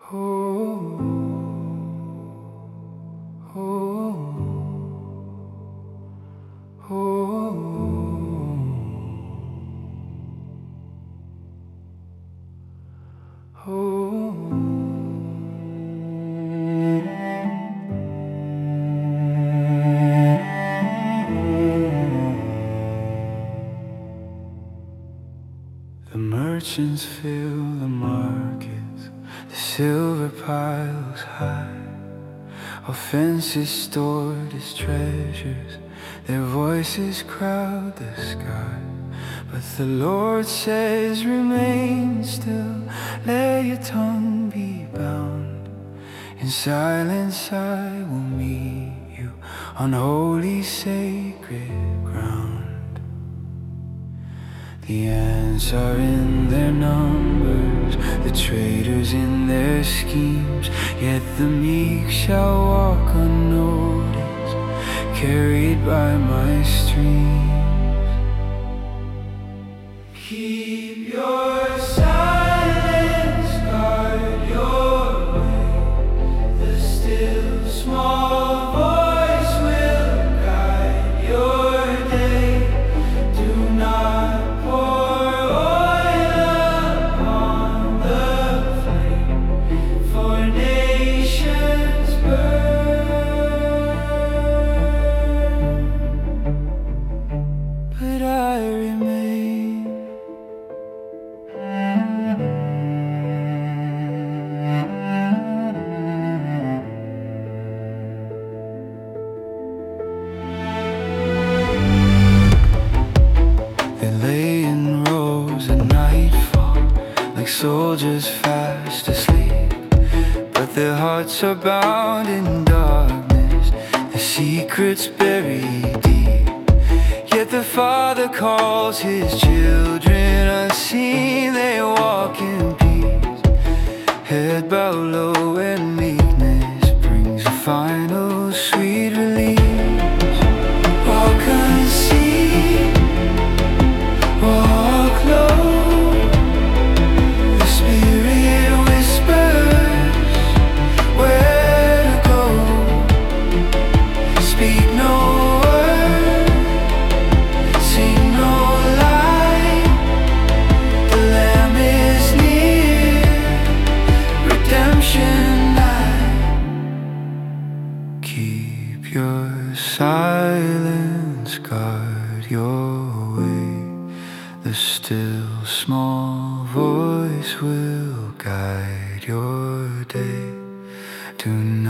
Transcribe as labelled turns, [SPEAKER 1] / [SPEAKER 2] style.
[SPEAKER 1] Oh, oh, oh, oh. The merchants fill the markets, the silver piles high. All fences stored as treasures, their voices crowd the sky. But the Lord says, remain still, let your tongue be bound. In silence I will meet you on holy sacred ground. The ants are in their numbers, the traitors in their schemes, yet the meek shall walk unnoticed, carried by my streams. Keep your silence, guard your way. The still small voice will guide your day. Do not soldiers fast asleep, but their hearts are bound in darkness, their secrets buried deep. Yet the Father calls his children unseen, they walk in peace, head bowed low, and meekness brings a final sweet release. Walk unseen, walk low. Keep your silence, guard your way. The still small voice will guide your day. Do